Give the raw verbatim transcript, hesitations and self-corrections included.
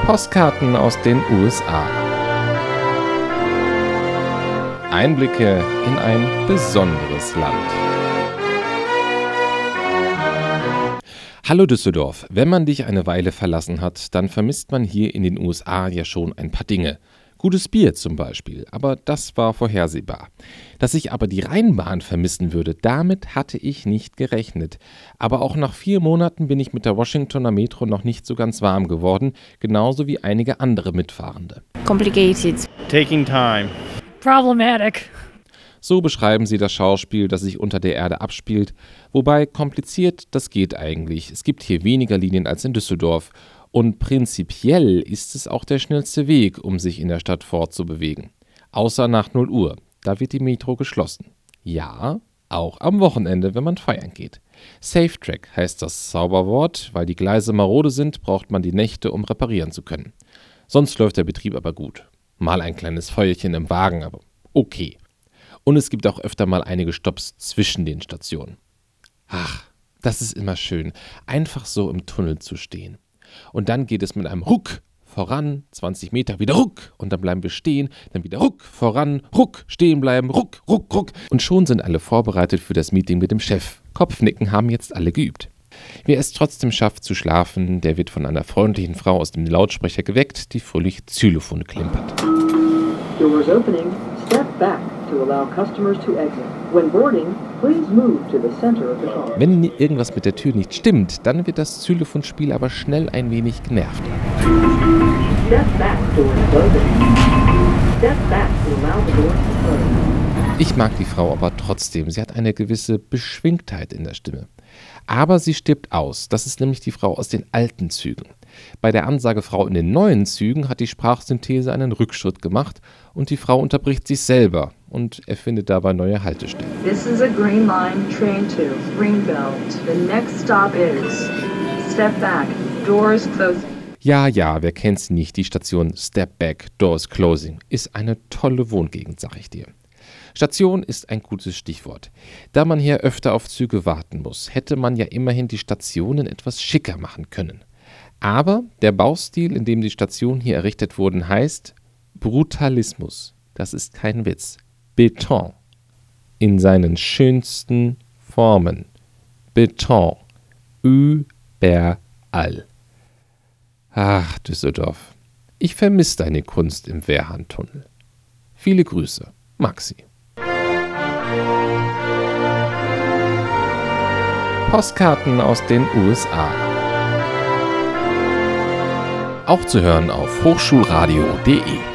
Postkarten aus den U S A. Einblicke in ein besonderes Land. Hallo Düsseldorf, wenn man dich eine Weile verlassen hat, dann vermisst man hier in den U S A ja schon ein paar Dinge. Gutes Bier zum Beispiel, aber das war vorhersehbar. Dass ich aber die Rheinbahn vermissen würde, damit hatte ich nicht gerechnet. Aber auch nach vier Monaten bin ich mit der Washingtoner Metro noch nicht so ganz warm geworden, genauso wie einige andere Mitfahrende. Complicated. Taking time. Problematic. So beschreiben sie das Schauspiel, das sich unter der Erde abspielt. Wobei kompliziert, das geht eigentlich. Es gibt hier weniger Linien als in Düsseldorf. Und prinzipiell ist es auch der schnellste Weg, um sich in der Stadt fortzubewegen. Außer nach null Uhr. Da wird die Metro geschlossen. Ja, auch am Wochenende, wenn man feiern geht. SafeTrack heißt das Zauberwort. Weil die Gleise marode sind, braucht man die Nächte, um reparieren zu können. Sonst läuft der Betrieb aber gut. Mal ein kleines Feuerchen im Wagen, aber okay. Und es gibt auch öfter mal einige Stopps zwischen den Stationen. Ach, das ist immer schön, einfach so im Tunnel zu stehen. Und dann geht es mit einem Ruck voran, zwanzig Meter, wieder Ruck. Und dann bleiben wir stehen, dann wieder Ruck, voran, Ruck, stehen bleiben, Ruck, Ruck, Ruck. Und schon sind alle vorbereitet für das Meeting mit dem Chef. Kopfnicken haben jetzt alle geübt. Wer es trotzdem schafft zu schlafen, der wird von einer freundlichen Frau aus dem Lautsprecher geweckt, die fröhlich Xylophon klimpert. Doors opening. Step back to allow customers to exit. When boarding, please move to the center of the car. Wenn irgendwas mit der Tür nicht stimmt, dann wird das Xylophonspiel aber schnell ein wenig genervt. Step back, doors closing. Step back to allow the doors to close. Ich mag die Frau aber trotzdem. Sie hat eine gewisse Beschwingtheit in der Stimme. Aber sie stirbt aus. Das ist nämlich die Frau aus den alten Zügen. Bei der Ansage Frau in den neuen Zügen hat die Sprachsynthese einen Rückschritt gemacht und die Frau unterbricht sich selber und erfindet dabei neue Haltestellen. This is a Green Line train to Greenbelt. The next stop is Step Back, Doors Closing. Ja, ja, wer kennt sie nicht? Die Station Step Back, Doors Closing ist eine tolle Wohngegend, sag ich dir. Station ist ein gutes Stichwort. Da man hier öfter auf Züge warten muss, hätte man ja immerhin die Stationen etwas schicker machen können. Aber der Baustil, in dem die Stationen hier errichtet wurden, heißt Brutalismus. Das ist kein Witz. Beton. In seinen schönsten Formen. Beton. Überall. Ach, Düsseldorf. Ich vermisse deine Kunst im Wehrhahn-Tunnel. Viele Grüße. Maxi. Postkarten aus den U S A. Auch zu hören auf hochschulradio punkt de.